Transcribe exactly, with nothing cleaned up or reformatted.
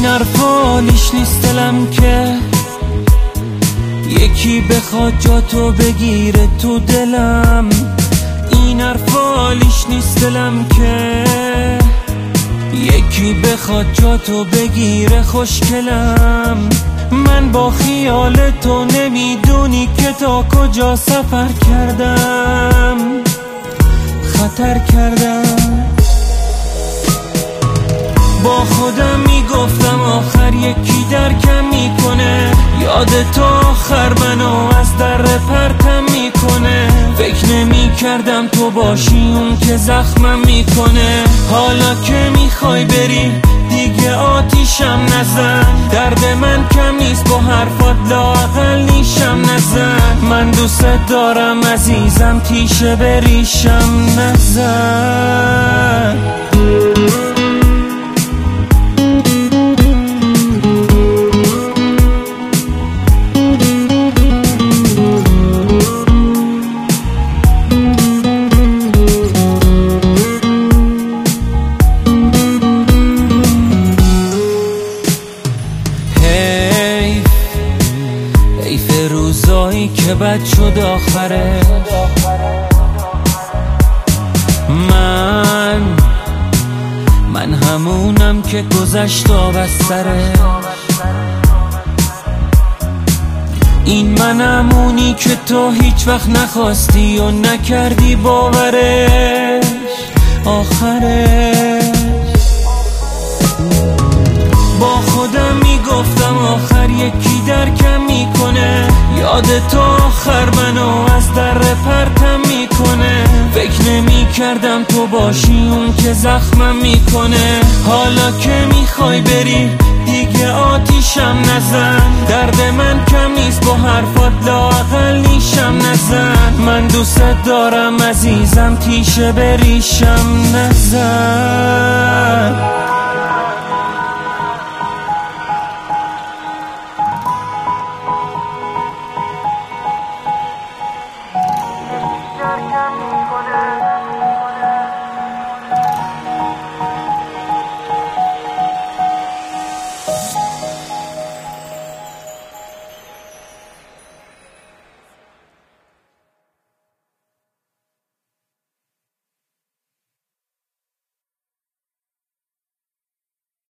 این حرفا لیش نیست دلم که یکی بخواد جا تو بگیره تو دلم. این حرفا لیش نیست دلم که یکی بخواد جا تو بگیره خوشگلم. من با خیال تو نمیدونی که تا کجا سفر کردم، خطر کردم. با خودم میگفتم آخر یکی درکم میکنه، یاد تو آخر منو از در پرتم میکنه. فکر نمی کردم تو باشی اون که زخمم میکنه. حالا که میخوای بری دیگه آتیشم نزن، درد من کم نیست با حرفات لااقل نیشم نزن. من دوست دارم عزیزم تیشه بریشم نزن. روزایی که بد شد آخره، من من همونم که گذشت و بستره. این من همونی که تو هیچ وقت نخواستی و نکردی باورش آخرش. با خودم میگفتم آخر یکی درکم میکنه، یاد تو آخر منو از در پرتم میکنه. فکر نمی کردم تو باشی اون که زخمم میکنه. حالا که میخوای بری دیگه آتیشم نزن، درد من کم نیست با حرفات لااقل نیشم نزن. من دوست دارم عزیزم تیشه بریشم نزن.